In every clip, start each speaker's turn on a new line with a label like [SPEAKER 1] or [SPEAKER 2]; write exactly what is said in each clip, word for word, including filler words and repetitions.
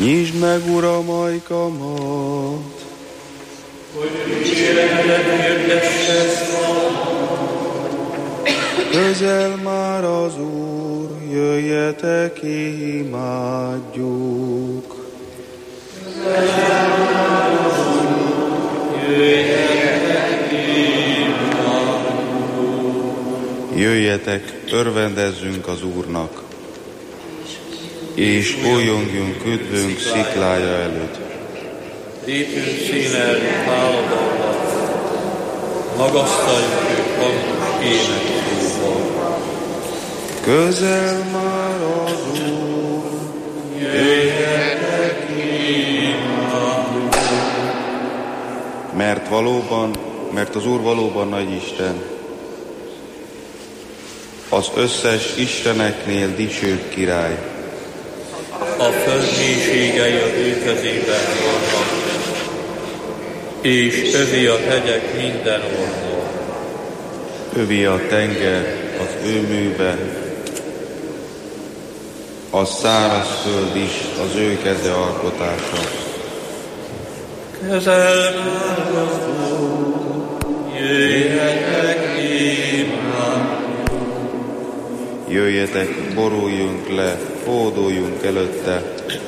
[SPEAKER 1] Nyisd meg, Uram, ajkamat,
[SPEAKER 2] hogy dicséretet hirdessed.
[SPEAKER 1] közel már az Úr, jöjjetek, imádjuk.
[SPEAKER 2] Közel már az Úr, jöjjetek, imádjuk.
[SPEAKER 1] Jöjjetek, örvendezzünk az Úrnak, és újjongjunk üdvünk sziklája előtt.
[SPEAKER 2] Lépjünk színel háladalmat, magasztaljuk őt hangos éneklóval.
[SPEAKER 1] Közel már az Úr,
[SPEAKER 2] Jöjjetek, imádjuk.
[SPEAKER 1] mert valóban, mert az Úr valóban nagy Isten, az összes isteneknél dicsőbb király.
[SPEAKER 2] A föld mélységei az ő kezében vannak, és övi a hegyek minden oldal.
[SPEAKER 1] Övi a tenger az ő műve, a száraz föld is az ő keze alkotása.
[SPEAKER 2] Közel már az Úr, jöjjetek, imádjuk.
[SPEAKER 1] Jöjjetek, boruljunk le, hódoljunk előtte,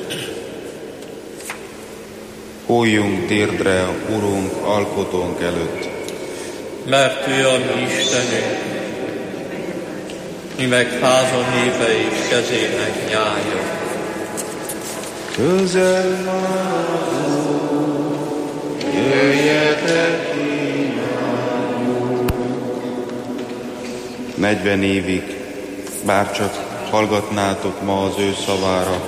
[SPEAKER 1] hulljunk térdre, Urunk, alkotónk előtt.
[SPEAKER 2] Mert ő a mi Istenünk, mi meg háza népe és kezének nyája.
[SPEAKER 1] Közel már az Úr, jöjjetek, imádjuk. Negyven évig, bárcsak hallgatnátok ma az ő szavára,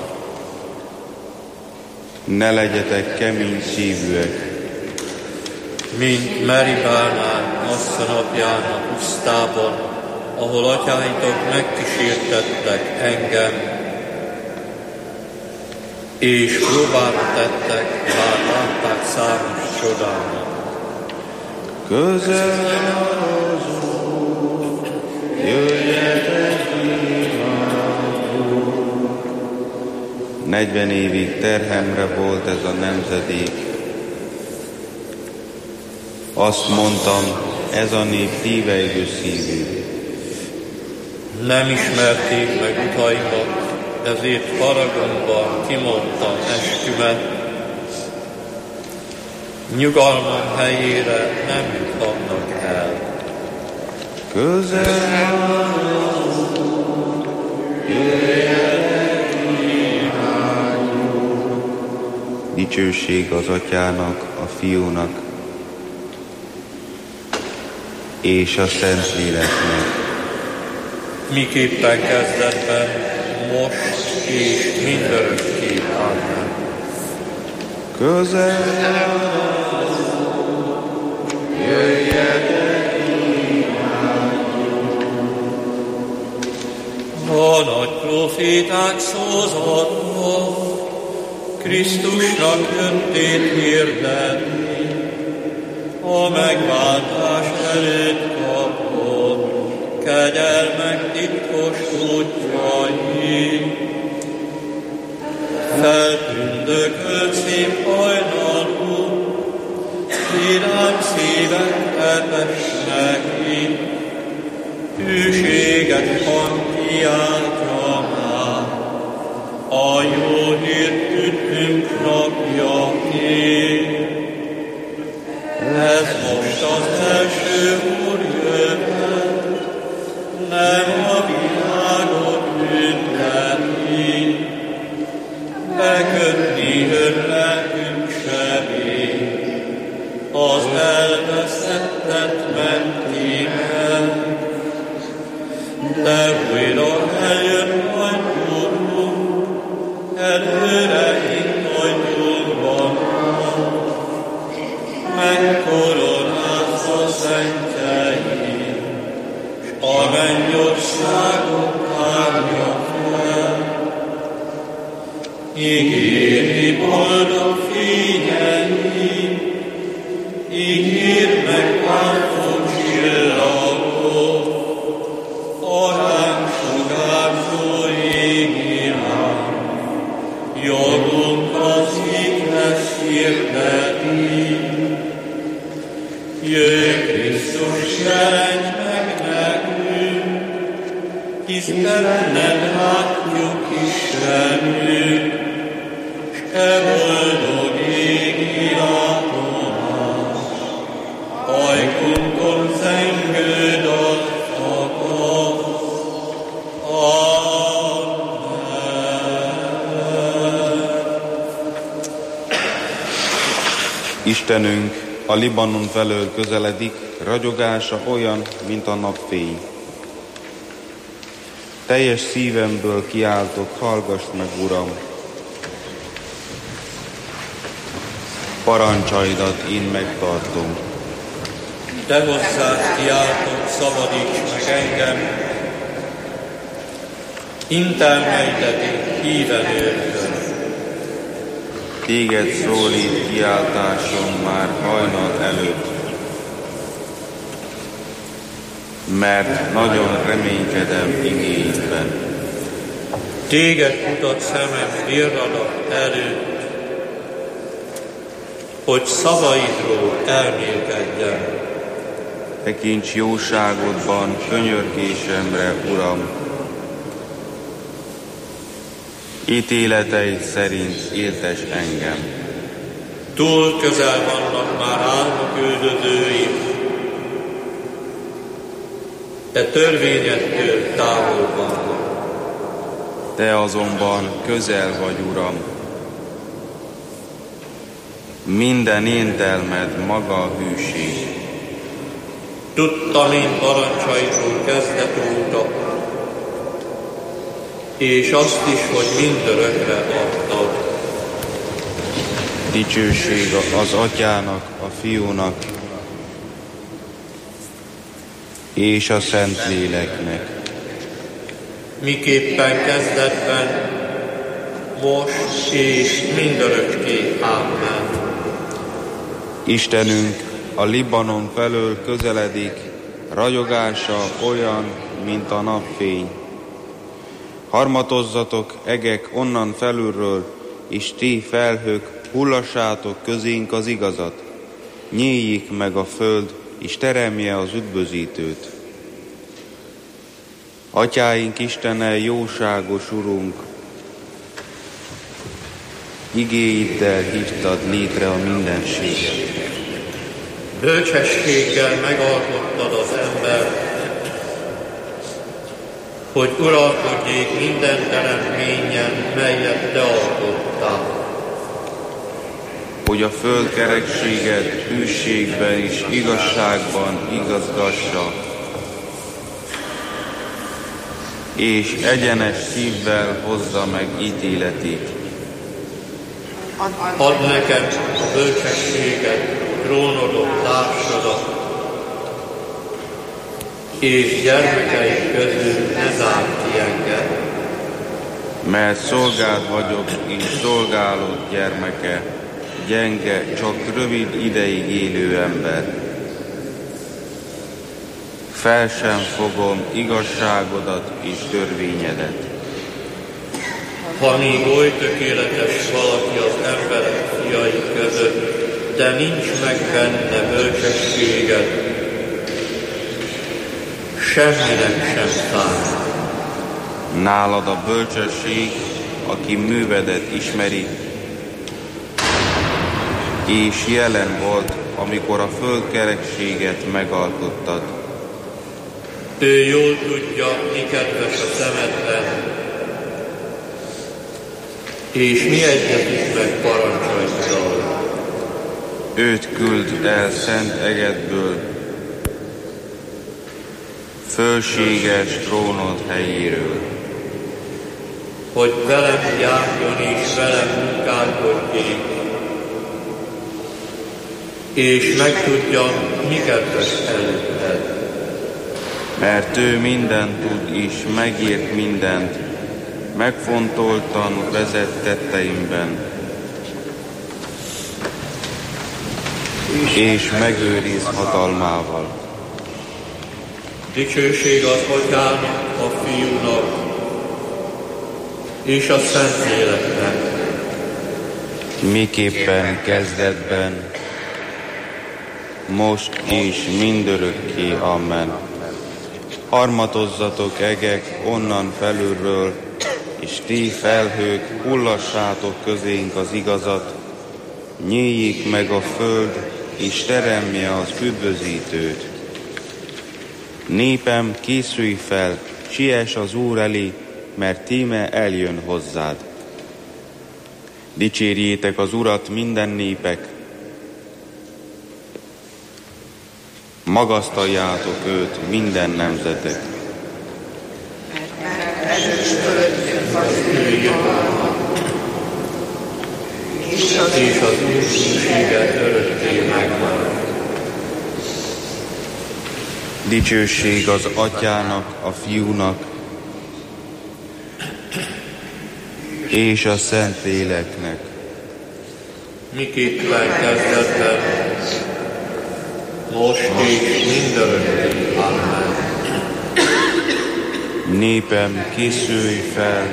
[SPEAKER 1] ne legyetek kemény szívűek.
[SPEAKER 2] Mint Meribánál, Massza napján a pusztában, ahol atyáitok megkísértettek engem, és próbára tettek, bár látták számos csodámat.
[SPEAKER 1] Közel az Úr, jöjjetek, imádjuk. Negyven évig terhemre volt ez a nemzedék. Azt mondtam, ez a nép híveigő szívű.
[SPEAKER 2] Nem ismerték meg utaimat, ezért haragomban kimondtam eskümet. Nyugalmam helyére nem juthatnak el.
[SPEAKER 1] Közel az Úr, jöjjetek, imádjuk. Dicsőség az Atyának, a Fiúnak és a Szentléleknek.
[SPEAKER 2] Miképpen kezdetben, most és mindörökké. Amen.
[SPEAKER 1] Közel az Úr, jöjjetek, imádjuk.
[SPEAKER 2] A nagy proféták szózatban Krisztusnak jöttét hirdetni, a megváltás előtt kapott kegyelmek titkos útjai. Feltündökölt szép hajnalú, irám szívek etesnek ki, hűséget hang kiáltja már, a jó hírt üdvünk napja ér. Ez most az első Úr jövet, nem a világot ünnepli, bekötni önlelkünk sebé, az elveszettet menti meg. De újra eljön majd Úrunk, előre induljunkban, megkoronázza szentjei, s a mennyországot várja fel. Ígéri boldog fényei, ígér meg váltó csillagot, a ránk sugárzó ég irány, jobbunk hirdeti. Jöjj Krisztus, jelenj meg nekünk, hisz benned látjuk Istenünk, s te boldog égi látomás, ajkunkon zengőd az akasz.
[SPEAKER 1] Istenünk a Libanon felől közeledik, ragyogása olyan, mint a napfény. Teljes szívemből kiáltok, hallgass meg, Uram! Parancsaidat én megtartom.
[SPEAKER 2] Te hozzád kiáltok, szabadíts meg engem, intermejtetik híven őrtön.
[SPEAKER 1] Téged szólít kiáltásom már hajnal előtt, mert nagyon reménykedem igéidben.
[SPEAKER 2] Téged kutat szemem virradat előtt, hogy szavaidról elmélkedjem.
[SPEAKER 1] Tekints jóságodban könyörgésemre, Uram! Ítéleteid szerint éltes engem.
[SPEAKER 2] Túl közel vannak már álmok üldözőim, de törvényettől távol vannak.
[SPEAKER 1] Te azonban közel vagy, Uram. Minden éntelmed maga a hűség.
[SPEAKER 2] Tudtam én parancsaidról kezdet óta, és azt is, hogy mindörökre adtad.
[SPEAKER 1] Dicsőség az Atyának, a Fiúnak és a Szentléleknek.
[SPEAKER 2] Miképpen kezdetben, most és mindörökké. Amen.
[SPEAKER 1] Istenünk a Libanon felől közeledik, ragyogása olyan, mint a napfény. Harmatozzatok, egek, onnan felülről, és ti felhők, hullassátok közénk az igazat. Nyíljék meg a föld, és teremje az üdvözítőt. Atyáink Istene, jóságos Urunk, igéiddel hívtad létre a mindenséget.
[SPEAKER 2] Bölcsességgel megalkottad az embert, hogy uralkodjék minden teremtményen, melyet te alkottál.
[SPEAKER 1] Hogy a föld kerekséget hűségben és igazságban igazgassa, és egyenes szívvel hozza meg ítéletét.
[SPEAKER 2] Add nekem a bölcsességet, trónodon társadat, és gyermekeid közül ne zárd ki engem.
[SPEAKER 1] Mert szolgád vagyok, és szolgálod gyermeke, gyenge, csak rövid ideig élő ember. Fel sem fogom igazságodat és törvényedet.
[SPEAKER 2] Ha még oly tökéletes valaki az emberek fiai között, de nincs meg benne bölcsességed, semminek sem számít.
[SPEAKER 1] Nálad a bölcsesség, aki művedet ismeri, és jelen volt, amikor a föld kerekséget megalkottad.
[SPEAKER 2] Ő jól tudja, mi kedves a szemedben, és mi egyezik meg parancsaiddal.
[SPEAKER 1] Őt küld el szent egedből, fölséges trónod helyéről.
[SPEAKER 2] Hogy velem járjon és velem munkálkodjék, és megtudjam, mi kedves előtted.
[SPEAKER 1] Mert ő mindent tud és megért mindent, megfontoltan vezet tetteimben, és megőriz hatalmával.
[SPEAKER 2] Dicsőség az Atyának, a Fiúnak és a Szentléleknek.
[SPEAKER 1] miképpen kezdetben, most és mindörökké. Amen. Harmatozzatok, egek, onnan felülről, és ti, felhők, hullassátok közénk az igazat, nyíljék meg a föld, és teremje az üdvözítőt. Népem, készülj fel, siess az Úr elé, mert tíme eljön hozzád. Dicsérjétek az Urat minden népek, magasztaljátok őt minden nemzetek.
[SPEAKER 2] És az Úrséget örökké megmarad.
[SPEAKER 1] Dicsőség az Atyának, a Fiúnak, és a Szentléleknek.
[SPEAKER 2] Miképpen kezdetben, most és mindörökké. Amen.
[SPEAKER 1] Népem, készülj fel,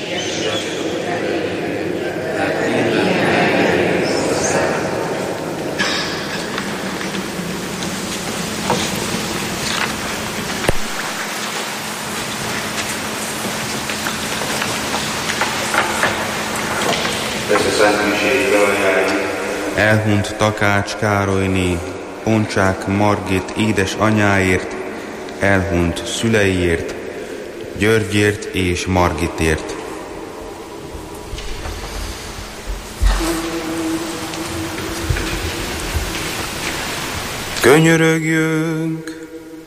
[SPEAKER 1] elhunyt Takács Károlyné, Poncsák Margit édes anyáért, elhunyt szüleiért, Györgyért és Margitért. Könyörögjünk!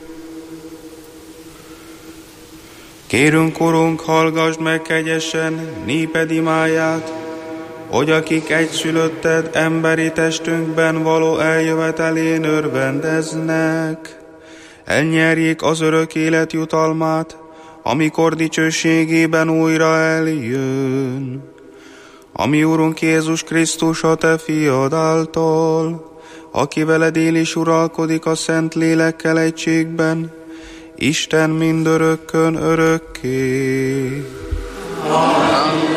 [SPEAKER 1] Kérünk, Urunk, hallgassd meg kegyesen néped imáját, hogy akik egyszülötted emberi testünkben való eljövetelén örvendeznek, elnyerjék az örök élet jutalmát, amikor dicsőségében újra eljön. Ami Urunk Jézus Krisztus, a te fiad által, aki veled él és uralkodik a Szent Lélekkel egységben, Isten mindörökkön örökké. Amen.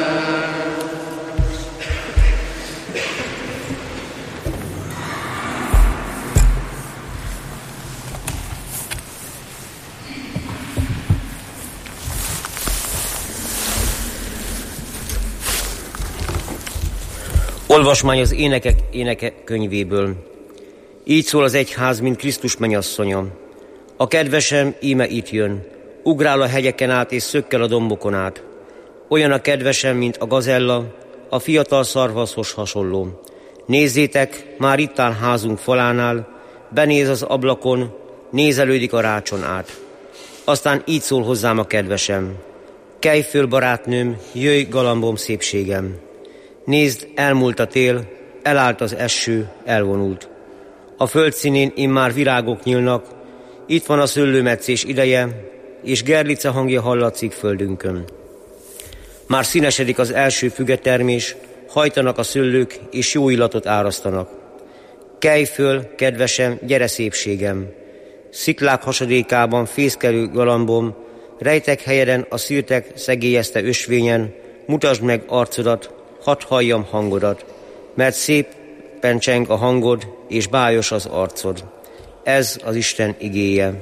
[SPEAKER 3] Olvasmány az Énekek éneke könyvéből. Így szól az egyház, mint Krisztus mennyasszonya. A kedvesem íme itt jön, ugrál a hegyeken át és szökkel a dombokon át. Olyan a kedvesem, mint a gazella, a fiatal szarvaszhoz hasonló. Nézzétek, már itt áll házunk falánál, benéz az ablakon, nézelődik a rácson át. Aztán így szól hozzám a kedvesem. Kelj föl, barátnőm, jöjj, galambom, szépségem. Nézd, elmúlt a tél, elállt az eső, elvonult. A föld színén immár virágok nyílnak, itt van a szőlőmetszés ideje, és gerlice hangja hallatszik földünkön. Már színesedik az első fügetermés, hajtanak a szőlők, és jó illatot árasztanak. Kelj föl, kedvesem, gyere szépségem! Sziklák hasadékában fészkelő galambom, rejtek helyeden a szirtek szegélyezte ösvényen, mutasd meg arcodat, hadd halljam hangodat, mert szépen cseng a hangod, és bájos az arcod. Ez az Isten igéje.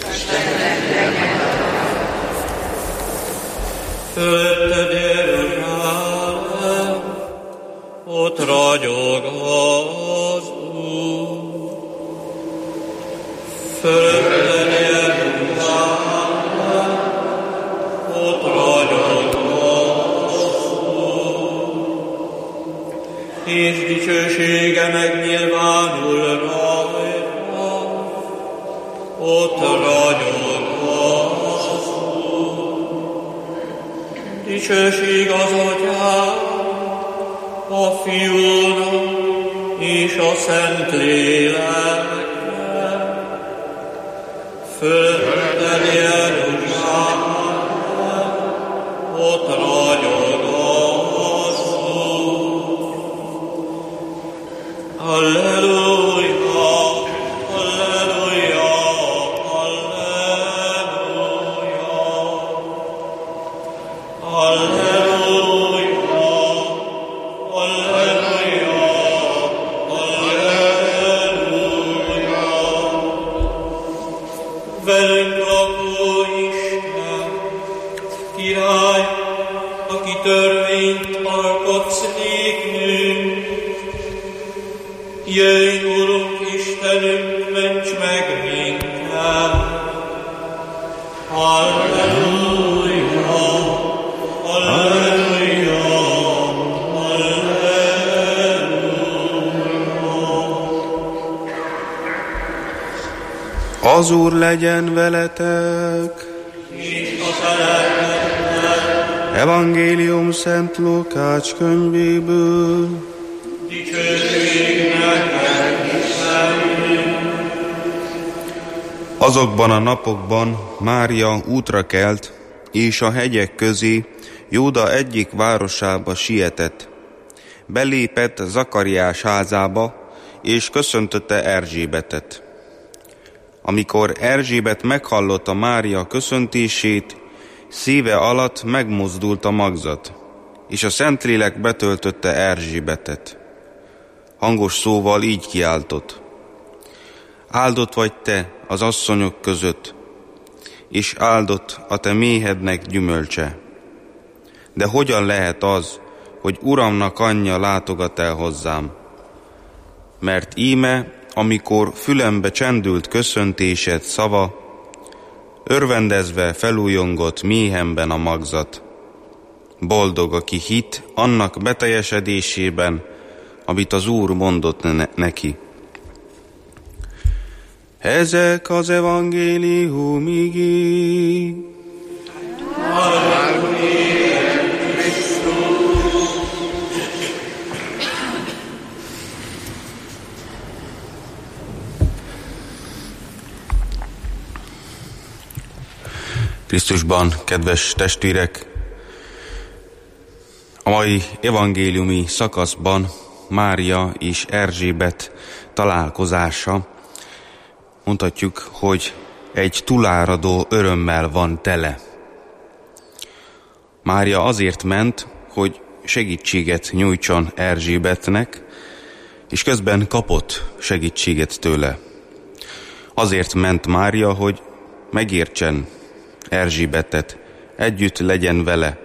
[SPEAKER 2] Fölötted Jeruzsálem, ott ragyog az Úr. Fölötted Jeruzsálem, ott ragyog az Úr. És dicsősége megnyilvánul rajta, ott ragyog az Úr. Dicsőség az Atyának, a Fiúnak és a Szentléleknek. Fölötted Jeruzsálem, ott ragyog az Úr. Halleluja, halleluja, halleluja, halleluja, halleluja. Jöjj, Urunk Istenünk, ments meg minket! Halleluja! Halleluja!
[SPEAKER 1] Az Úr legyen veletek!
[SPEAKER 2] És a szeretettel!
[SPEAKER 1] Evangélium Szent Lukács könyvéből.
[SPEAKER 2] Dicsőség neked, Istenünk!
[SPEAKER 1] Azokban a napokban Mária útra kelt, és a hegyek közé Júda egyik városába sietett. Belépett Zakariás házába, és köszöntötte Erzsébetet. Amikor Erzsébet meghallotta Mária köszöntését, szíve alatt megmozdult a magzat, és a Szentlélek betöltötte Erzsébetet. Hangos szóval így kiáltott: áldott vagy te az asszonyok között, és áldott a te méhednek gyümölcse. De hogyan lehet az, hogy Uramnak anyja látogat el hozzám? Mert íme, amikor fülembe csendült köszöntésed szava, örvendezve felújongott méhemben a magzat. Boldog, aki hit annak beteljesedésében, amit az Úr mondott ne- neki. Ezek az evangélium igéi. Krisztusban, kedves testvérek, a mai evangéliumi szakaszban Mária és Erzsébet találkozása, mondhatjuk, hogy egy túláradó örömmel van tele. Mária azért ment, hogy segítséget nyújtson Erzsébetnek, és közben kapott segítséget tőle. Azért ment Mária, hogy megértsen Erzsébetet, együtt legyen vele,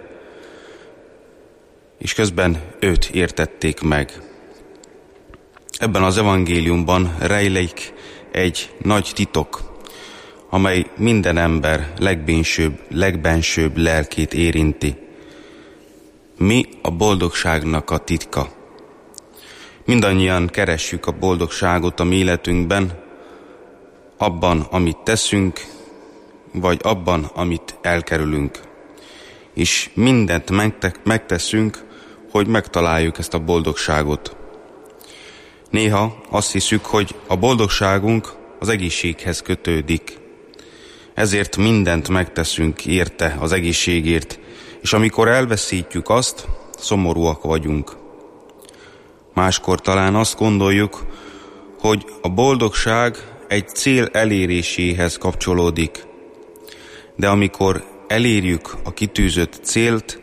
[SPEAKER 1] és közben őt értették meg. Ebben az evangéliumban rejlik egy nagy titok, amely minden ember legbensőbb, legbensőbb lelkét érinti. Mi a boldogságnak a titka? Mindannyian keressük a boldogságot a mi életünkben, abban, amit teszünk, vagy abban, amit elkerülünk. És mindent megteszünk, hogy megtaláljuk ezt a boldogságot. Néha azt hiszük, hogy a boldogságunk az egészséghez kötődik. Ezért mindent megteszünk érte az egészségért, és amikor elveszítjük azt, szomorúak vagyunk. Máskor talán azt gondoljuk, hogy a boldogság egy cél eléréséhez kapcsolódik. De amikor elérjük a kitűzött célt,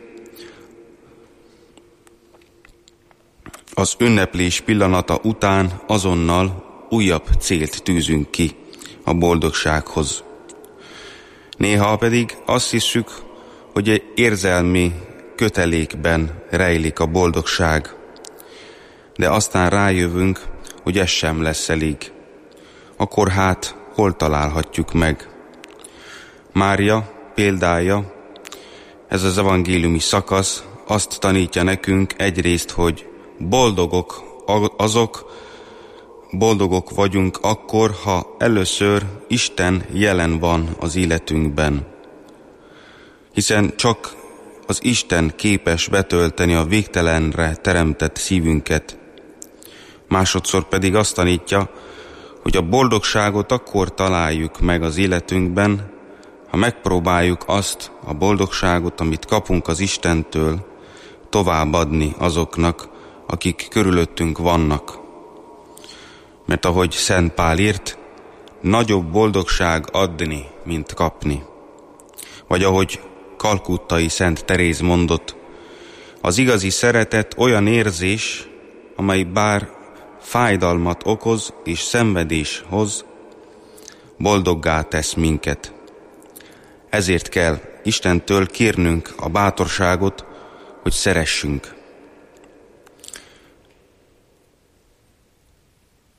[SPEAKER 1] az ünneplés pillanata után azonnal újabb célt tűzünk ki a boldogsághoz. Néha pedig azt hiszük, hogy egy érzelmi kötelékben rejlik a boldogság, de aztán rájövünk, hogy ez sem lesz elég. Akkor hát hol találhatjuk meg? Mária példája, ez az evangéliumi szakasz azt tanítja nekünk egyrészt, hogy boldogok azok, boldogok vagyunk akkor, ha először Isten jelen van az életünkben. Hiszen csak az Isten képes betölteni a végtelenre teremtett szívünket. Másodszor pedig azt tanítja, hogy a boldogságot akkor találjuk meg az életünkben, ha megpróbáljuk azt a boldogságot, amit kapunk az Istentől, továbbadni azoknak, akik körülöttünk vannak. Mert ahogy Szent Pál írt, nagyobb boldogság adni, mint kapni. Vagy ahogy kalkuttai Szent Teréz mondott, az igazi szeretet olyan érzés, amely bár fájdalmat okoz és szenvedés hoz, boldoggá tesz minket. Ezért kell Istentől kérnünk a bátorságot, hogy szeressünk.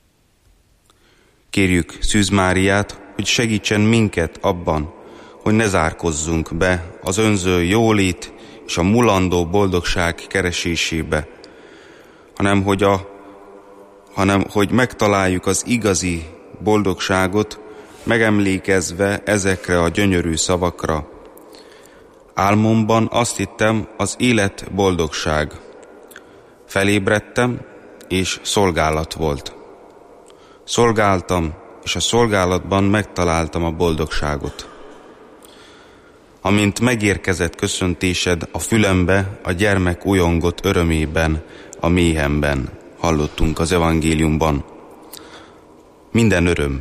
[SPEAKER 1] Kérjük Szűz Máriát, hogy segítsen minket abban, hogy ne zárkozzunk be az önző jólét és a mulandó boldogság keresésébe, hanem hogy, a, hanem hogy megtaláljuk az igazi boldogságot, megemlékezve ezekre a gyönyörű szavakra. Álmomban azt hittem, az élet boldogság. Felébredtem, és szolgálat volt. Szolgáltam, és a szolgálatban megtaláltam a boldogságot. Amint megérkezett köszöntésed a fülembe, a gyermek újongott örömében, a méhemben, hallottunk az evangéliumban. Minden öröm.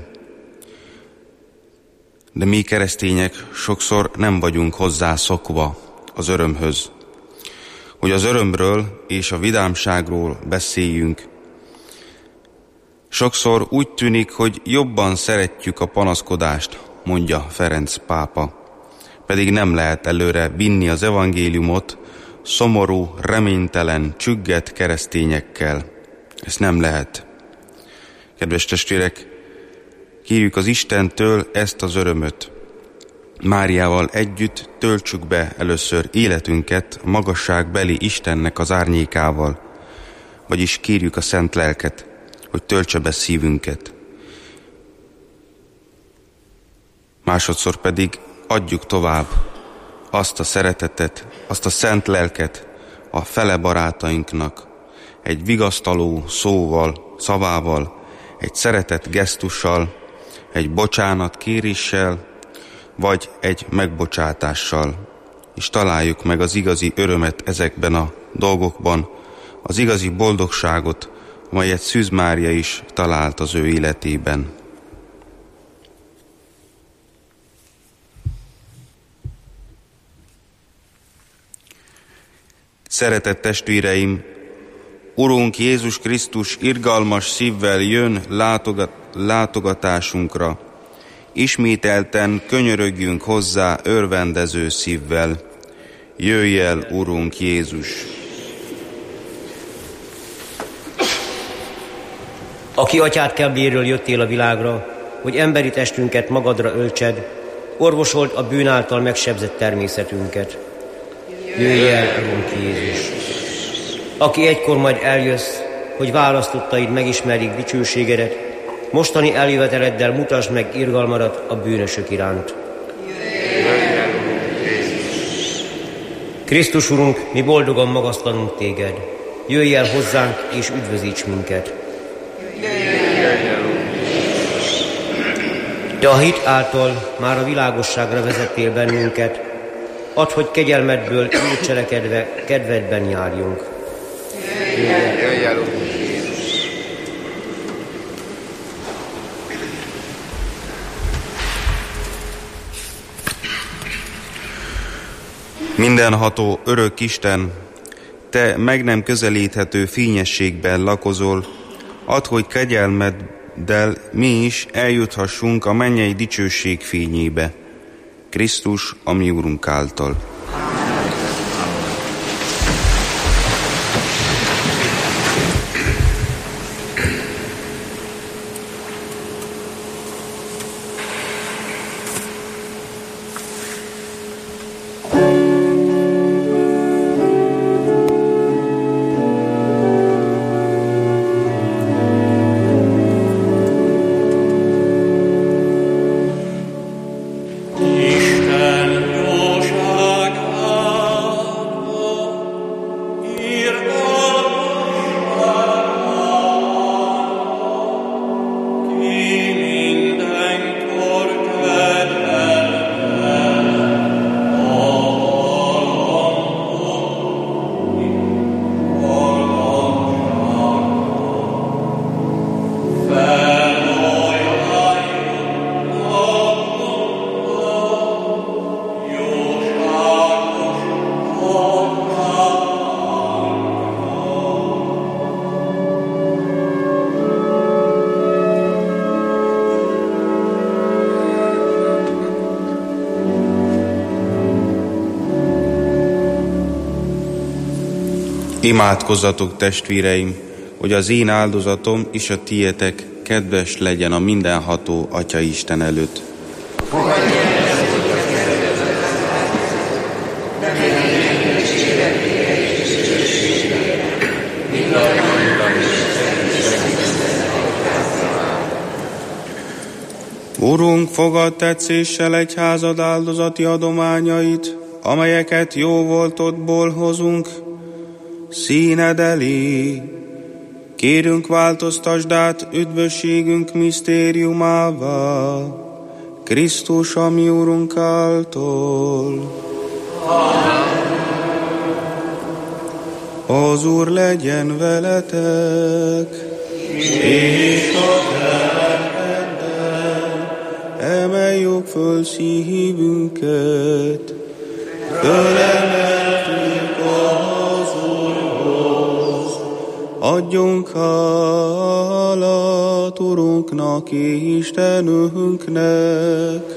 [SPEAKER 1] De mi keresztények sokszor nem vagyunk hozzászokva az örömhöz. Hogy az örömről és a vidámságról beszéljünk. Sokszor úgy tűnik, hogy jobban szeretjük a panaszkodást, mondja Ferenc pápa. Pedig nem lehet előre vinni az evangéliumot szomorú, reménytelen, csüggett keresztényekkel. Ez nem lehet. Kedves testvérek, kérjük az Istentől ezt az örömöt. Máriával együtt töltsük be először életünket a magasságbeli Istennek az árnyékával, vagyis kérjük a Szent Lelket, hogy töltse be szívünket. Másodszor pedig adjuk tovább azt a szeretetet, azt a Szent Lelket a fele barátainknak, egy vigasztaló szóval, szavával, egy szeretett gesztussal, egy bocsánat kéréssel, vagy egy megbocsátással, és találjuk meg az igazi örömet ezekben a dolgokban, az igazi boldogságot, amelyet Szűz Mária is talált az ő életében. Szeretett testvéreim, Urunk Jézus Krisztus irgalmas szívvel jön látogat, látogatásunkra. Ismételten könyörögjünk hozzá örvendező szívvel. Jöjj el, Urunk Jézus!
[SPEAKER 3] Aki atyád kebléről jöttél a világra, hogy emberi testünket magadra öltsed, orvosold a bűn által megsebzett természetünket. Jöjj el, Urunk Jézus! Aki egykor majd eljössz, hogy választottaid megismerjék dicsőségedet, mostani eljöveteleddel mutasd meg irgalmadat a bűnösök iránt. Krisztus Urunk, mi boldogan magasztalunk téged. Jöjj el hozzánk és üdvözíts minket. Te a hit által már a világosságra vezettél bennünket, add, hogy kegyelmedből úgy cselekedve kedvedben járjunk.
[SPEAKER 4] Jöjj el,
[SPEAKER 1] Mindenható örök Isten, te meg nem közelíthető fényességben lakozol, add, hogy kegyelmeddel mi is eljuthassunk a mennyei dicsőség fényébe. Krisztus, a mi Urunk által. Imádkozzatok, testvéreim, hogy az én áldozatom és a tietek kedves legyen a mindenható Atya Isten előtt. Urunk, fogadd tetszéssel egyházad áldozati adományait, amelyeket jó voltodból hozunk színed elé. Kérünk, változtasd át üdvösségünk misztériumává, Krisztus, a mi Urunk által. Az Úr legyen veletek, és a lelkeddel. Emeljük föl szívünket, fölemeltünk az Úrhoz. Adjunk hálát Urunknak és Istenünknek,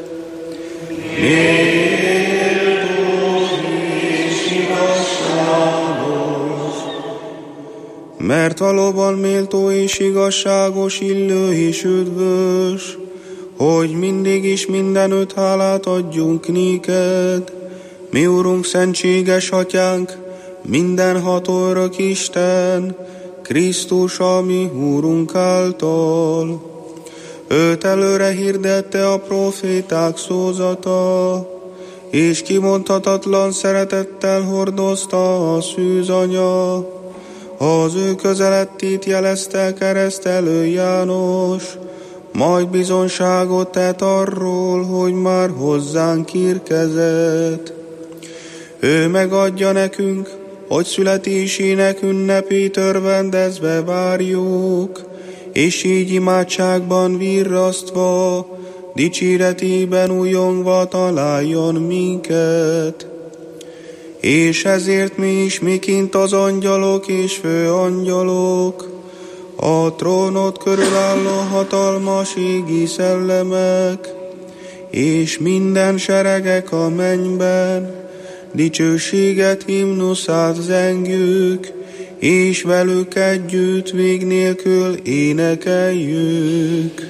[SPEAKER 1] méltó és igazságos, mert valóban méltó és igazságos, illő és üdvös, hogy mindig is mindenütt hálát adjunk néked, mi Urunk, szentséges Atyánk, mindenható örök Isten, Krisztus, a mi Úrunk által. Őt előre hirdette a proféták szózata, és kimondhatatlan szeretettel hordozta a szűzanya. Az ő közelettét jelezte keresztelő János, majd bizonságot tett arról, hogy már hozzánk érkezett. Ő megadja nekünk, hogy születésének ünnepét örvendezve várjuk, és így imádságban virrasztva, dicséretében újongva találjon minket. És ezért mi is, miként az angyalok és főangyalok, a trónot körülálló hatalmas égi szellemek, és minden seregek a mennyben, dicsőséget, himnuszát zengjük, és velük együtt vég nélkül énekeljük.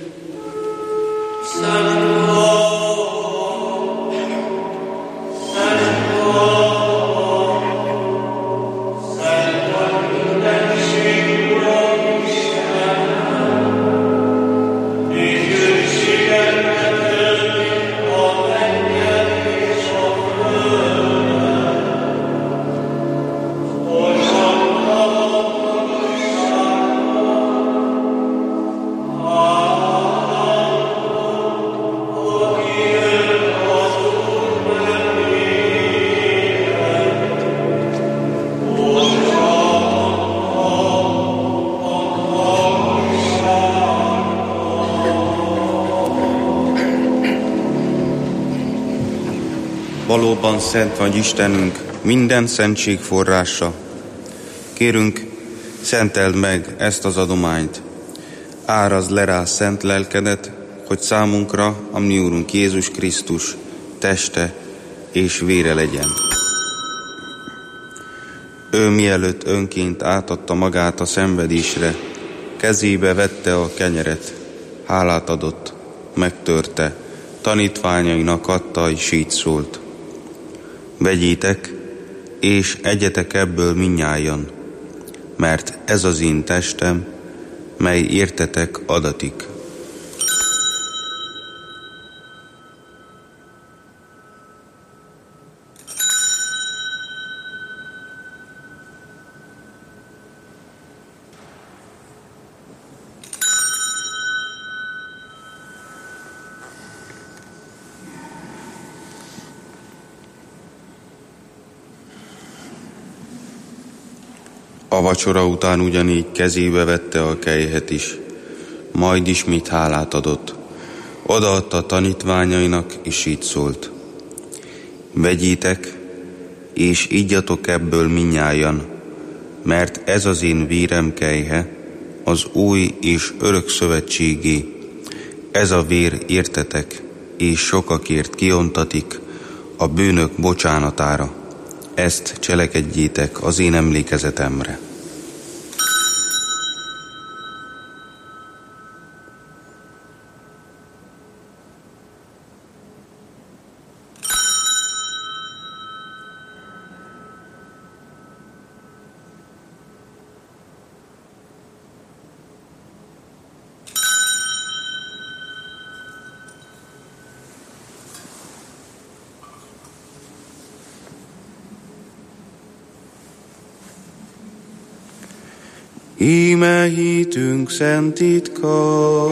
[SPEAKER 1] Valóban szent vagy Istenünk, minden szentség forrása. Kérünk, szenteld meg ezt az adományt. Árazd le rá szent lelkedet, hogy számunkra a mi Úrunk Jézus Krisztus teste és vére legyen. Ő mielőtt önként átadta magát a szenvedésre, kezébe vette a kenyeret, hálát adott, megtörte, tanítványainak adta, és így szólt: vegyétek, és egyetek ebből mindnyájan, mert ez az én testem, mely értetek adatik. A vacsora után ugyanígy kezébe vette a kelyhet is, majd ismét hálát adott. Odaadta a tanítványainak, és így szólt: vegyétek, és igyatok ebből mindnyájan, mert ez az én vérem kelyhe, az új és örök szövetségé. Ez a vér értetek, és sokakért kiontatik a bűnök bocsánatára. Ezt cselekedjétek az én emlékezetemre. Íme hitünk szent titka,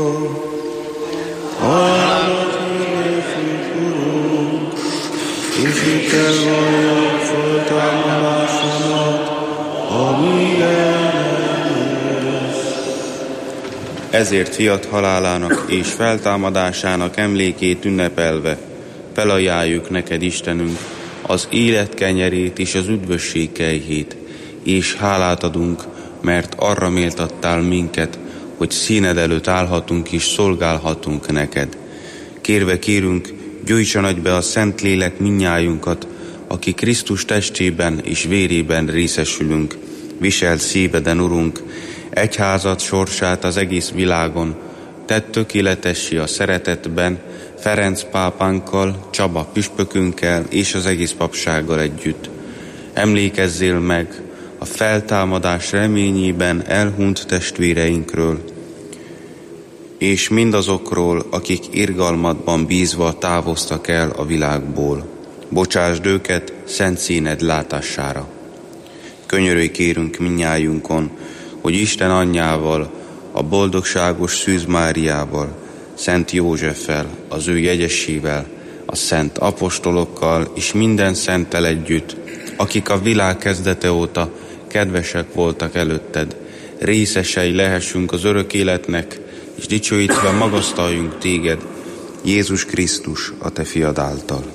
[SPEAKER 1] halálod hívésünk, Urunk, és hittel valljuk föltámadásodat, ami ellenőrsz. Ezért fiat halálának és feltámadásának emlékét ünnepelve felajánljuk neked, Istenünk, az élet kenyerét és az üdvösség kejhét, és hálát adunk, mert arra méltattál minket, hogy színed előtt állhatunk és szolgálhatunk neked. Kérve kérünk, gyújtsa nagybe a Szentlélek minnyájunkat, aki Krisztus testében és vérében részesülünk. Viseld szíveden, Urunk, egyházad sorsát az egész világon, tedd tökéletessé a szeretetben, Ferenc pápánkkal, Csaba püspökünkkel és az egész papsággal együtt. Emlékezzél meg a feltámadás reményében elhunyt testvéreinkről, és mindazokról, akik irgalmadban bízva távoztak el a világból. Bocsásd őket szent színed látására. Könyörülj kérünk minnyájunkon, hogy Isten anyjával, a boldogságos Szűz Máriával, Szent Józseffel, az ő jegyesével, a szent apostolokkal és minden szenttel együtt, akik a világ kezdete óta kedvesek voltak előtted, részesei lehessünk az örök életnek, és dicsőítve magasztaljunk téged, Jézus Krisztus, a te fiad által.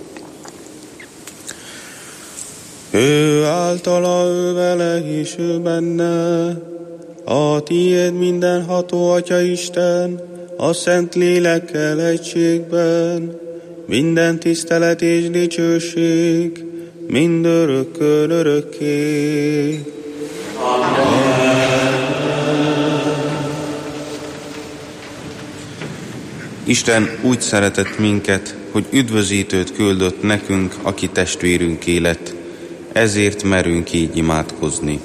[SPEAKER 1] Ő általa, ő vele és ő benne, a tiéd mindenható Atya Isten, a Szent Lélekkel egységben, minden tisztelet és dicsőség, mindörökkön örökké. Amen. Isten úgy szeretett minket, hogy üdvözítőt küldött nekünk, aki testvérünké lett. Ezért merünk így imádkozni.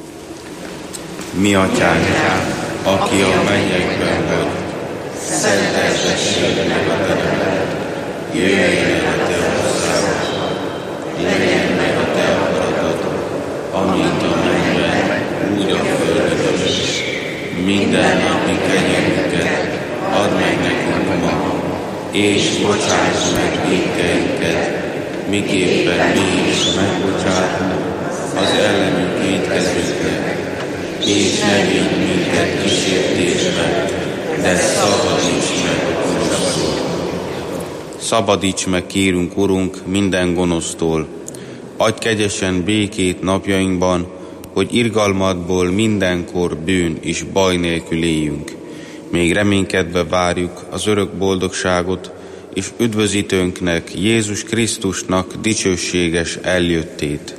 [SPEAKER 1] Mi atyánk, aki a mennyekben vagy, szenteltessék meg a te neved, jöjjön el a te országod, legyen meg a te akaratod, amint a mennyben, úgy a földön is. Minden napi kenyerünket add meg nekünk ma, és bocsáss meg vétkeinket, miképpen mi is megbocsátunk az ellenünk vétkezőknek, és ne védj minket kísértésbe, de szabadíts meg a gonosztól. Szabadíts meg, kérünk, Urunk, minden gonosztól. Adj kegyesen békét napjainkban, hogy irgalmadból mindenkor bűn és baj nélkül éljünk. Még reménykedve várjuk az örök boldogságot, és üdvözítőnknek, Jézus Krisztusnak dicsőséges eljöttét.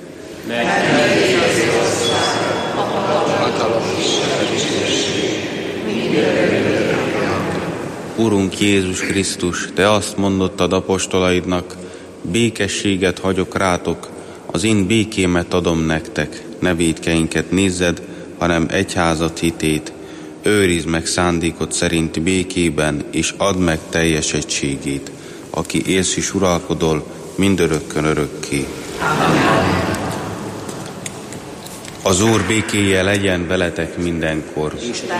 [SPEAKER 1] Urunk Jézus Krisztus, te azt mondottad apostolaidnak, békességet hagyok rátok, az én békémet adom nektek, ne vétkeinket nézzed, hanem egyházat hitét. Őrizd meg szándékod szerinti békében, és add meg teljes egységét, aki élsz és uralkodol mindörökkön örökké. Amen. Az Úr békéje legyen veletek mindenkor.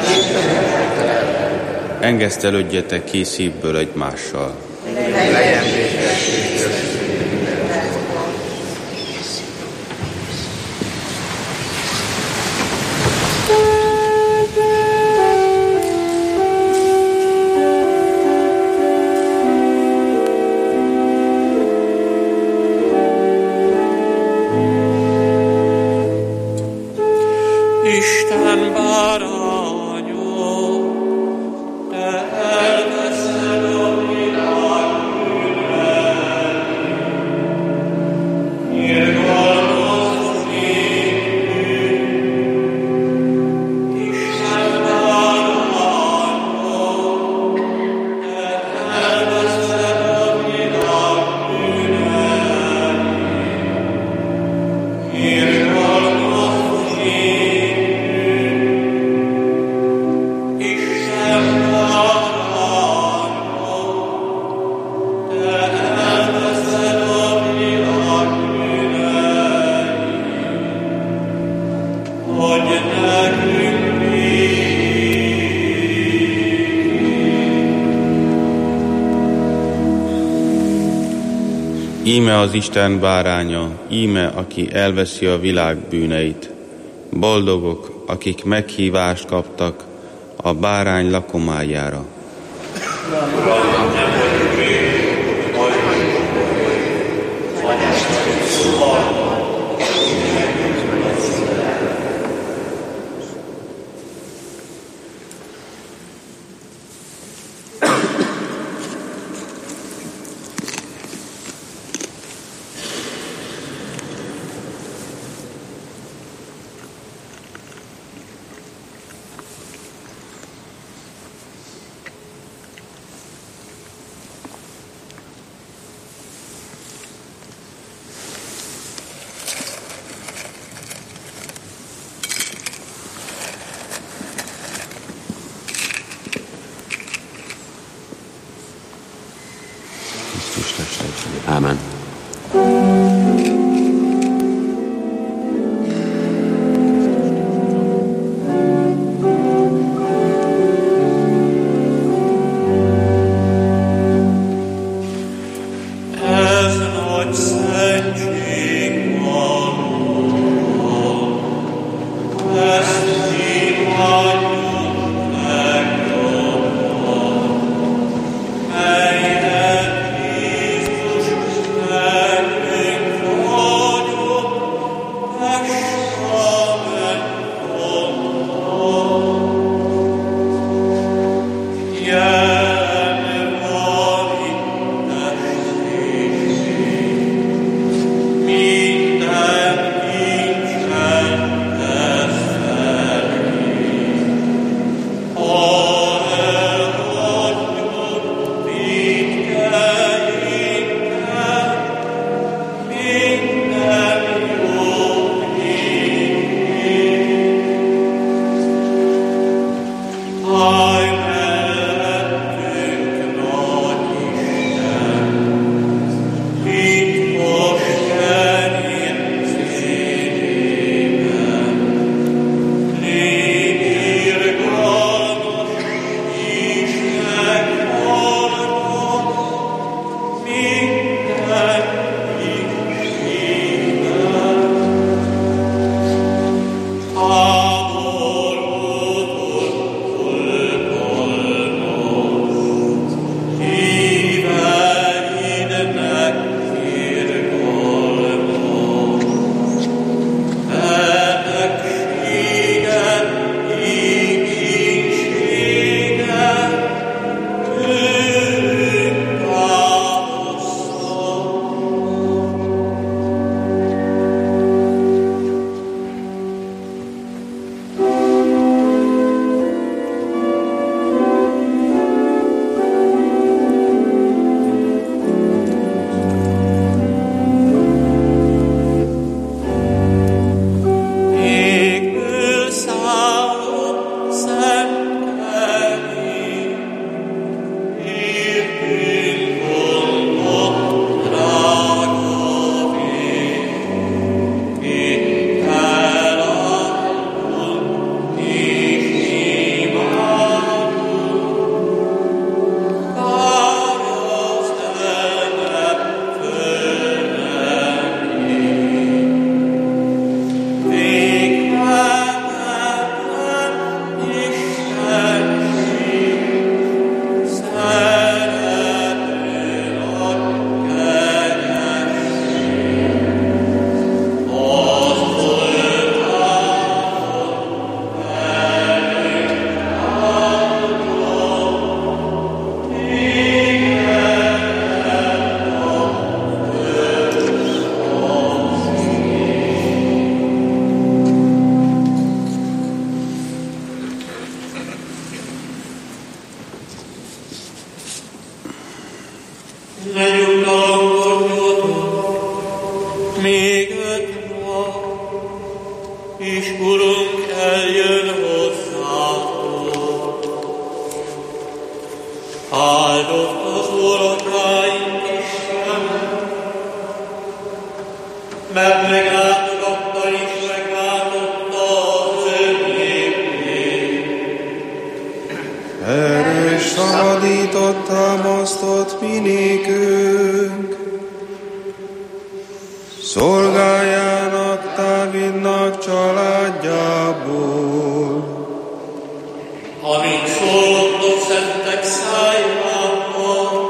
[SPEAKER 1] Engesztelődjetek ki szívből egymással. Legyen békesség.
[SPEAKER 2] Isten báránya, te elveszed a világ bűneit.
[SPEAKER 1] Íme az Isten báránya, íme, aki elveszi a világ bűneit. Boldogok, akik meghívást kaptak a bárány lakomájára.
[SPEAKER 5] Ámen.
[SPEAKER 2] Mert meglátogatta és megváltotta az
[SPEAKER 6] Erős szabadított, támasztott minékünk.
[SPEAKER 1] szolgájának Dávidnak családjából.
[SPEAKER 2] Amint szólottok szentek szájában,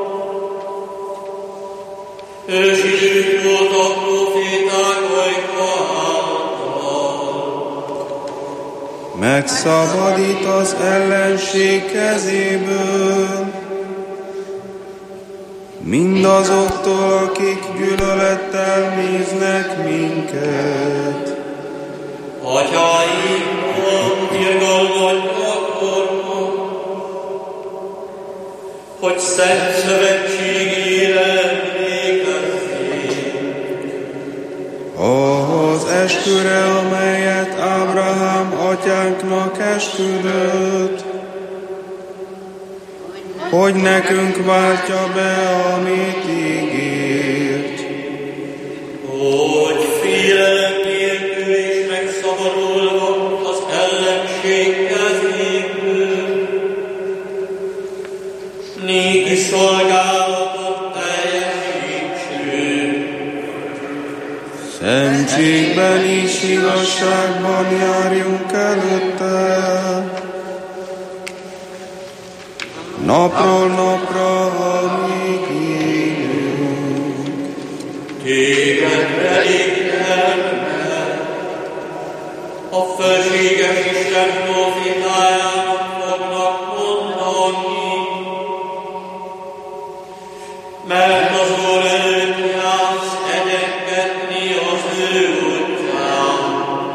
[SPEAKER 2] ősidők voltak proféták ajka által.
[SPEAKER 1] Megszabadít az ellenség kezéből, mindazoktól, akik gyűlölettel néznek minket.
[SPEAKER 2] Atyáimmal irgalmatnak voltak, hogy szent szövetségére emlékezzék.
[SPEAKER 1] Ahhoz esküre, amelyet Ábrahám atyánknak esküdött, hogy nekünk váltja be, amit ígért.
[SPEAKER 2] Hogy félelem nélkül és megszabadulva az ellenség kezéből, néki szolgálatot teljesítsünk.
[SPEAKER 1] Szentségben és igazságban járjunk előtte, napról napra, amíg élünk.
[SPEAKER 2] Téged pedig teremtett, a felséges Isten profétájának fognak mondani, mert az Úr előtt jársz egyenkedni az ő útján.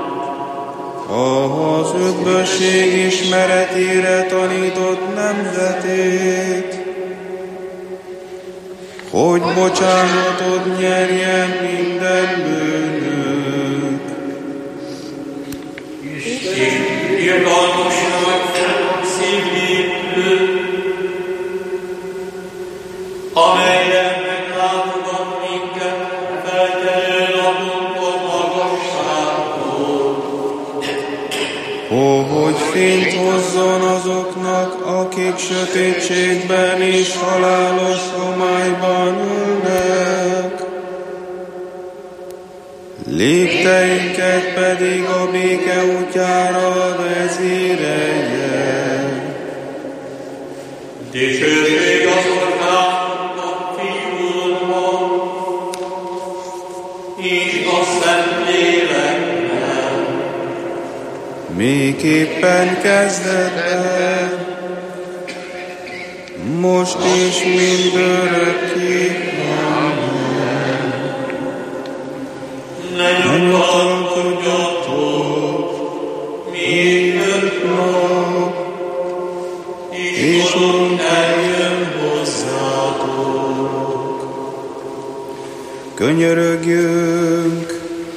[SPEAKER 1] Az üdvösség ismeretére tanított nemzetét, hogy bocsánatot nyerjen minden bűnök.
[SPEAKER 2] Isten irgalmasság szívlépő, amelyre meglátogat minket felkelő napunkon magasságból.
[SPEAKER 1] Ó, hogy fényt hozzon azoknak, akik sötétségben és halálos homályban ülnek, lépteinket pedig a béke útjára vezérelje.
[SPEAKER 2] Dicsőség az Atyának, Fiúnak, és a Szentléleknek,
[SPEAKER 1] Miképpen kezdetben, most is mindörökké.
[SPEAKER 2] ne nyugodjatok, még öt nap, és Urunk eljön hozzátok.
[SPEAKER 1] Könyörögjünk!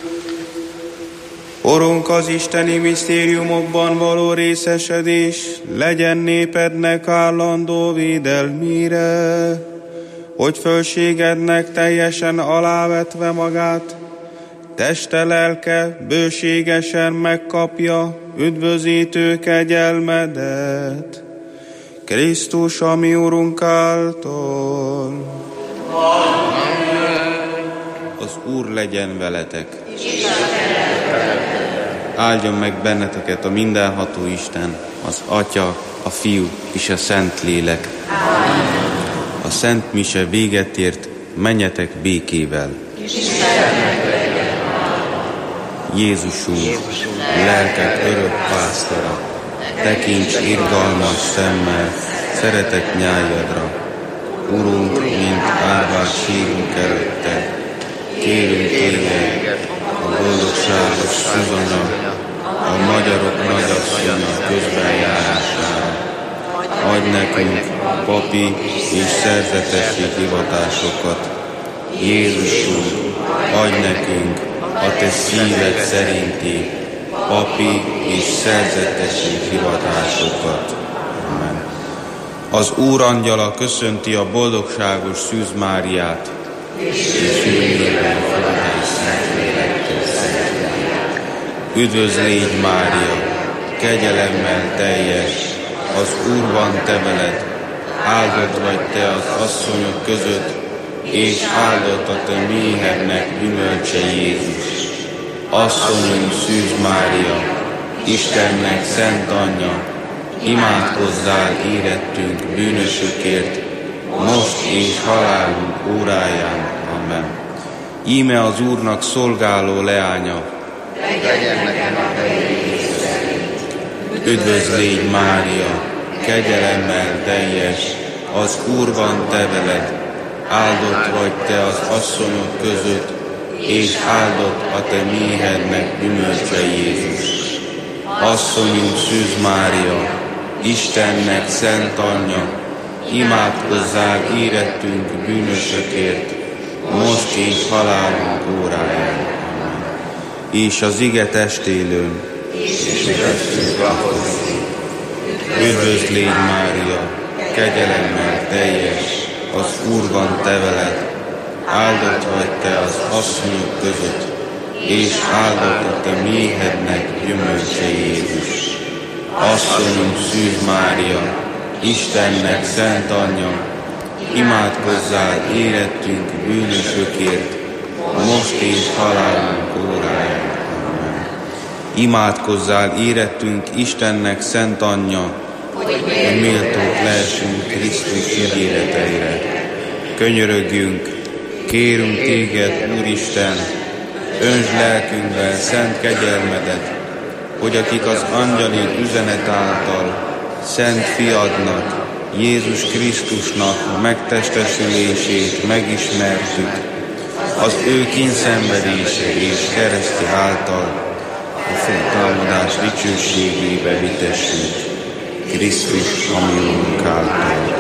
[SPEAKER 1] Urunk, az isteni misztériumokban való részesedés legyen népednek állandó védelmére, hogy fölségednek teljesen alávetve magát, teste lelke bőségesen megkapja üdvözítő kegyelmedet. Krisztus, a mi Urunk által. Az Úr legyen veletek. Áldjon meg benneteket a mindenható Isten, az Atya, a Fiú és a Szentlélek. A Szent Mise véget ért, menjetek békével. Jézusunk, lelkek örök pásztora, tekints irgalmas szemmel, szeretett nyájadra. Urunk, mint árvátségunk előtte, kérünk téged, a boldogságos Szuzanna, a magyarok nagyasszonya közbenjárására. Adj nekünk papi és szerzetesi hivatásokat. Jézusunk, adj nekünk a te szíved szerinti papi és szerzetesi hivatásokat. Amen. Az Úr angyala köszönti a boldogságos Szűz Máriát, és őnében forrás Szentlélekkel szentelt. Üdvözl légy, Mária, kegyelemmel teljes, az Úr van te veled, áldott vagy te az asszonyok között, és áldott a te méhednek gyümölcse Jézus. Asszonyunk Szűz Mária, Istennek szent anyja, imádkozzál érettünk bűnösökért, most és halálunk óráján. Amen. Íme az Úrnak szolgáló leánya,
[SPEAKER 4] legyen nekem a te
[SPEAKER 1] üdvözl légy Mária, kegyelemmel teljes, az Úr van te veled, áldott vagy te az asszonyok között, és áldott a te méhednek gyümölcse Jézus. Asszonyunk Szűz Mária, Istennek szent anyja, imádkozzál érettünk bűnösökért, most és halálunk óráján. Amen. És az ige testélőn,
[SPEAKER 4] és mi köztünk lakozik.
[SPEAKER 1] üdvözl légy Mária, kegyelemmel teljes, az Úr van te veled, áldott vagy te az asszonyok között, és áldott a te méhednek gyümölcse Jézus. Asszonyunk Szűz Mária, Istennek szent anyja, imádkozzál érettünk bűnösökért, most és halálunk óráján. Amen. Imádkozzál érettünk Istennek szent anyja, hogy méltók lehessünk Krisztus ígéreteire. Könyörögjünk, kérünk téged, Úristen, öntsd lelkünkben szent kegyelmedet, hogy akik az angyali üzenet által szent fiadnak, Jézus Krisztusnak megtestesülését megismertük, az ő kényszenvedése és keresztje által a feltámadás dicsőségébe vitessük, Krisztus, ami Úrunk által.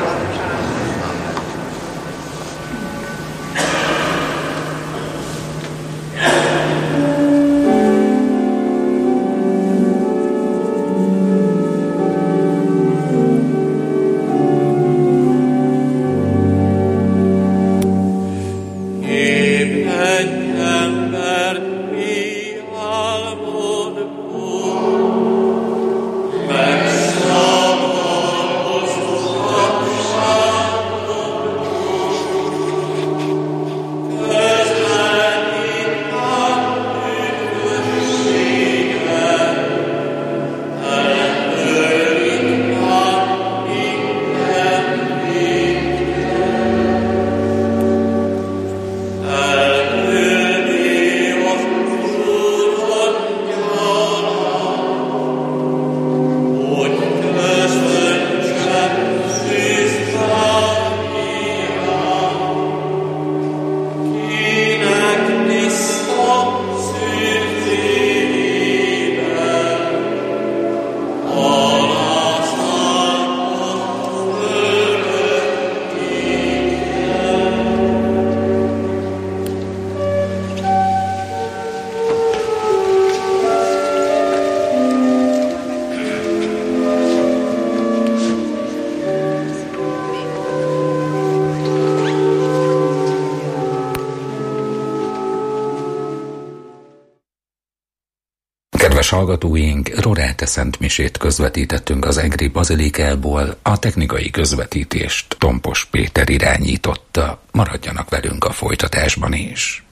[SPEAKER 6] Kedves hallgatóink, Rorete szentmisét közvetítettünk az egri bazilikából, a technikai közvetítést Tompos Péter irányította. Maradjanak velünk a folytatásban is.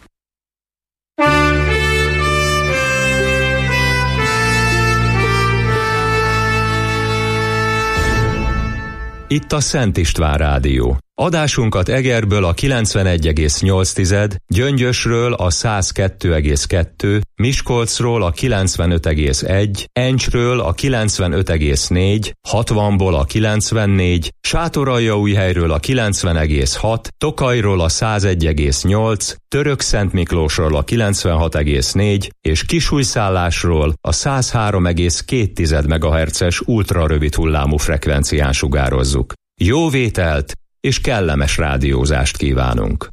[SPEAKER 7] Itt a Szent István Rádió. Adásunkat Egerből a kilencvenegy egész nyolc, Gyöngyösről a száz kettő egész kettő, Miskolcról a kilencvenöt egész egy, Encsről a kilencvenöt egész négy, hatvanból a kilencvennégy, Sátoraljaújhelyről a kilencven egész hat, Tokajról a száz egy egész nyolc, Törökszentmiklósról a kilencvenhat egész négy és Kisújszállásról a száz három egész két megahertzes ultrarövid hullámú frekvencián sugározzuk. Jó vételt és kellemes rádiózást kívánunk!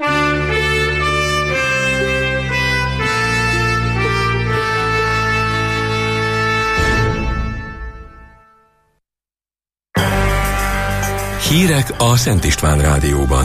[SPEAKER 8] Hírek a Szent István Rádióban.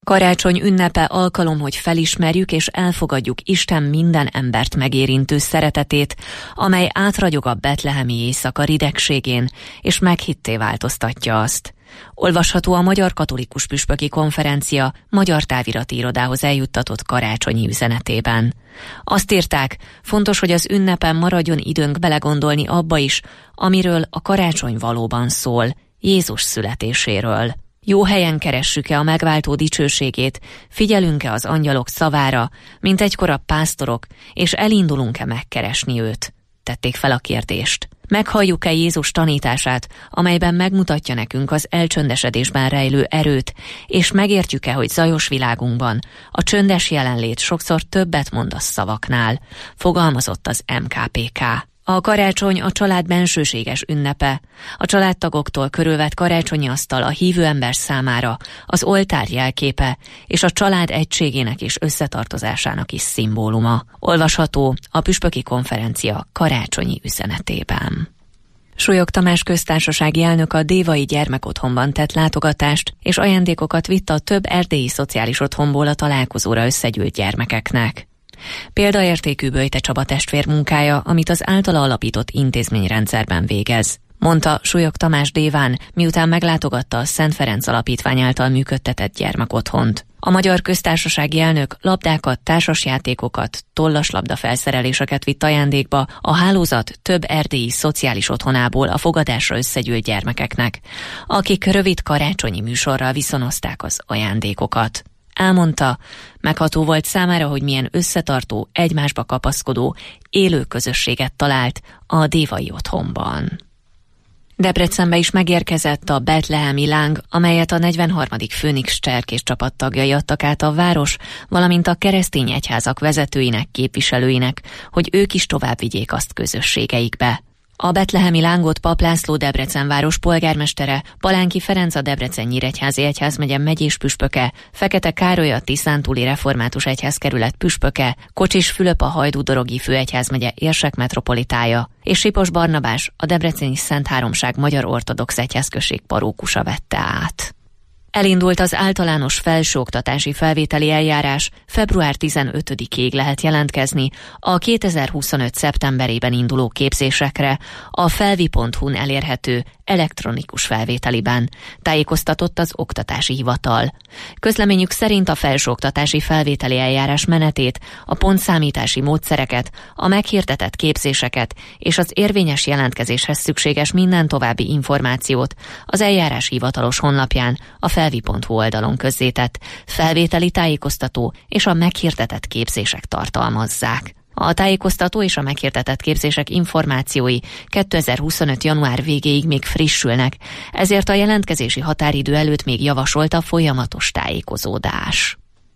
[SPEAKER 9] Karácsony ünnepe alkalom, hogy felismerjük és elfogadjuk Isten minden embert megérintő szeretetét, amely átragyog a betlehemi éjszaka ridegségén, és meghitté változtatja azt. Olvasható a Magyar Katolikus Püspöki Konferencia magyar távirati irodához eljuttatott karácsonyi üzenetében. Azt írták, fontos, hogy az ünnepen maradjon időnk belegondolni abba is, amiről a karácsony valóban szól, Jézus születéséről. Jó helyen keressük-e a megváltó dicsőségét, figyelünk-e az angyalok szavára, mint egykor a pásztorok, és elindulunk-e megkeresni őt? Tették fel a kérdést. Meghalljuk-e Jézus tanítását, amelyben megmutatja nekünk az elcsöndesedésben rejlő erőt, és megértjük-e, hogy zajos világunkban a csöndes jelenlét sokszor többet mond a szavaknál, fogalmazott az em ká pé ká. A karácsony a család bensőséges ünnepe. A családtagoktól körülvett karácsonyi asztal a hívő ember számára az oltár jelképe és a család egységének és összetartozásának is szimbóluma. Olvasható a Püspöki Konferencia karácsonyi üzenetében. Súlyog Tamás köztársasági elnök a Dévai gyermekotthonban tett látogatást, és ajándékokat vitt a több erdélyi szociális otthonból a találkozóra összegyűlt gyermekeknek. Példaértékű Böjte Csaba testvér munkája, amit az általa alapított intézményrendszerben végez, mondta Súlyog Tamás déván, miután meglátogatta a Szent Ferenc Alapítvány által működtetett gyermekotthont. A Magyar Köztársasági elnök labdákat, társasjátékokat, tollaslabda felszereléseket vitt ajándékba a hálózat több erdélyi szociális otthonából a fogadásra összegyűlt gyermekeknek, akik rövid karácsonyi műsorral viszonozták az ajándékokat. Elmondta, megható volt számára, hogy milyen összetartó, egymásba kapaszkodó, élő közösséget talált a dévai otthonban. Debrecenbe is megérkezett a betlehemi láng, amelyet a negyvenharmadik Főnix cserkés csapattagjai adtak át a város, valamint a keresztény egyházak vezetőinek, képviselőinek, hogy ők is tovább vigyék azt közösségeikbe. A betlehemi lángot Pap László Debrecen város polgármestere, Palánki Ferenc a Debrecen-Nyíregyházi egyházmegye megyés püspöke, Fekete Károly a Tiszántúli Református Egyházkerület püspöke, Kocsis Fülöp a Hajdú-Dorogi főegyházmegye érsek metropolitája, és Sipos Barnabás a Debreceni Szent Háromság Magyar Ortodox Egyházközség parókusa vette át. Elindult az általános felsőoktatási felvételi eljárás, február tizenötödikéig lehet jelentkezni a kétezer-huszonöt szeptemberében induló képzésekre a felvi pont hu-n elérhető elektronikus felvételiben, tájékoztatott az Oktatási Hivatal. Közleményük szerint a felsőoktatási felvételi eljárás menetét, a pontszámítási módszereket, a meghirdetett képzéseket és az érvényes jelentkezéshez szükséges minden további információt az eljárás hivatalos honlapján, a felvi pont hu oldalon közzétett felvételi tájékoztató és a meghirdetett képzések tartalmazzák. A tájékoztató és a meghirdetett képzések információi kétezer-huszonöt január végéig még frissülnek, ezért a jelentkezési határidő előtt még javasolt a folyamatos tájékozódás.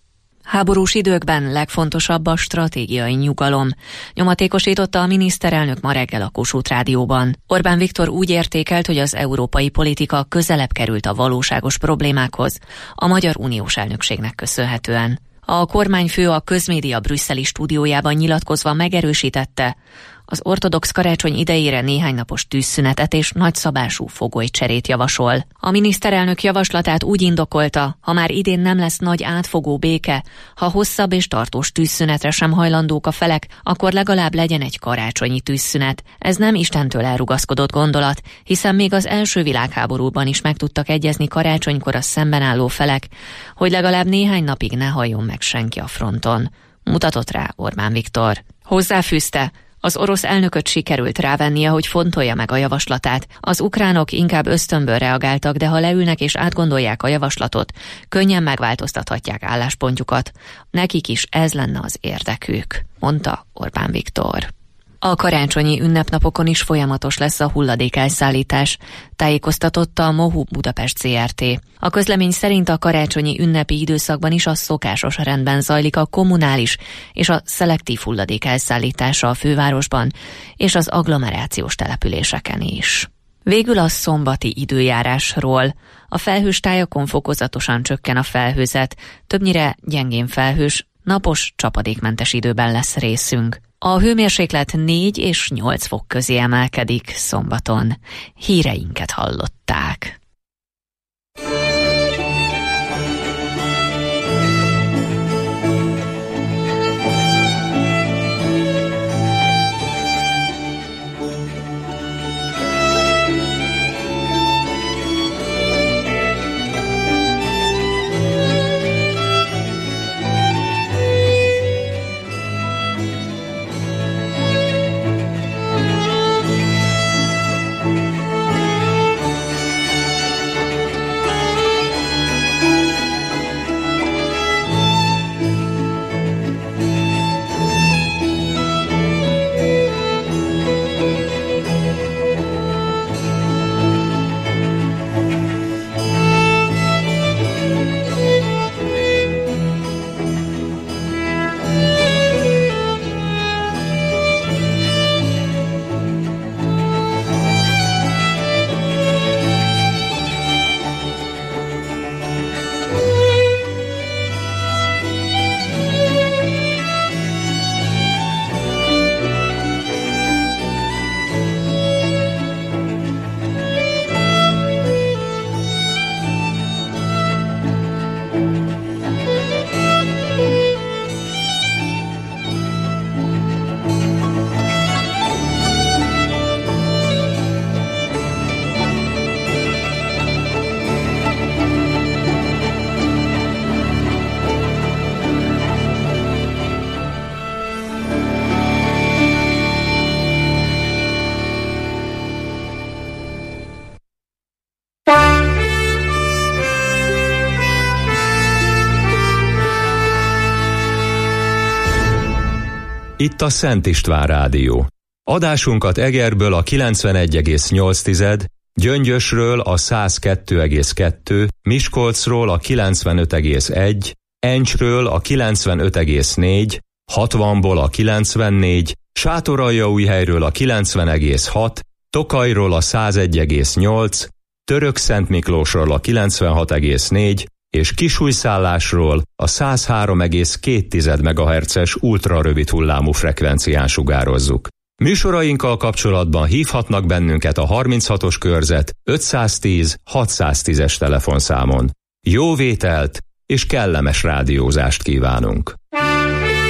[SPEAKER 9] Háborús időkben legfontosabb a stratégiai nyugalom, nyomatékosította a miniszterelnök ma reggel a Kossuth Rádióban. Orbán Viktor úgy értékelt, hogy az európai politika közelebb került a valóságos problémákhoz, a magyar uniós elnökségnek köszönhetően. A kormányfő a Közmédia brüsszeli stúdiójában nyilatkozva megerősítette, az ortodox karácsony idejére néhány napos tűzszünetet és nagyszabású fogolycserét javasol. A miniszterelnök javaslatát úgy indokolta, ha már idén nem lesz nagy átfogó béke, ha hosszabb és tartós tűzszünetre sem hajlandók a felek, akkor legalább legyen egy karácsonyi tűzszünet. Ez nem Istentől elrugaszkodott gondolat, hiszen még az első világháborúban is meg tudtak egyezni karácsonykor a szemben álló felek, hogy legalább néhány napig ne halljon meg senki a fronton. Mutatott rá Orbán Viktor. Hozzáfűzte, az orosz elnököt sikerült rávennie, hogy fontolja meg a javaslatát. Az ukránok inkább ösztönből reagáltak, de ha leülnek és átgondolják a javaslatot, könnyen megváltoztathatják álláspontjukat. Nekik is ez lenne az érdekük, mondta Orbán Viktor. A karácsonyi ünnepnapokon is folyamatos lesz a hulladékelszállítás, tájékoztatotta a MOHU Budapest zé er té. A közlemény szerint a karácsonyi ünnepi időszakban is a szokásos rendben zajlik a kommunális és a szelektív hulladékelszállítása a fővárosban és az agglomerációs településeken is. Végül a szombati időjárásról. A felhős tájakon fokozatosan csökken a felhőzet, többnyire gyengén felhős, napos, csapadékmentes időben lesz részünk. A hőmérséklet négy és nyolc fok közé emelkedik szombaton. Híreinket hallották.
[SPEAKER 7] Itt a Szent István Rádió. Adásunkat Egerből a kilencvenegy egész nyolc, Gyöngyösről a száz kettő egész kettő, Miskolcról a kilencvenöt egész egy, Encsről a kilencvenöt egész négy, hatvanból a kilencvennégy, Sátoraljaújhelyről a kilencven egész hat, Tokajról a száz egy egész nyolc, Törökszentmiklósról a kilencvenhat egész négy, és Kisújszállásról a száz három egész két megahertzes ultrarövid hullámú frekvencián sugározzuk. Műsorainkkal kapcsolatban hívhatnak bennünket a harminchatos körzet ötszáztíz hatszáztízes telefonszámon. Jó vételt és kellemes rádiózást kívánunk!